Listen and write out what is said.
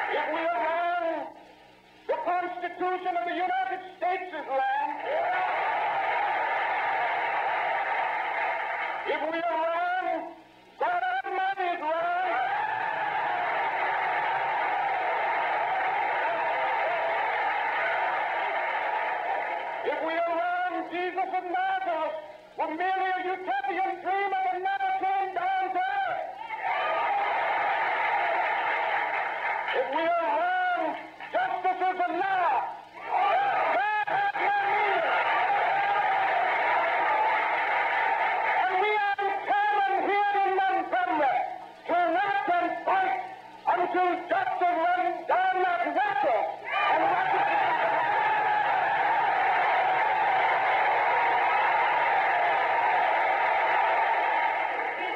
If we are wrong, the Constitution of the United States is wrong. If we are wrong, God Almighty is wrong. If we are wrong, Jesus of Nazareth was merely a utopian dreamer that never came down to earth. If we are wrong, justice is a law. God has no need. And we are determined here in Montgomery to work and fight until justice runs down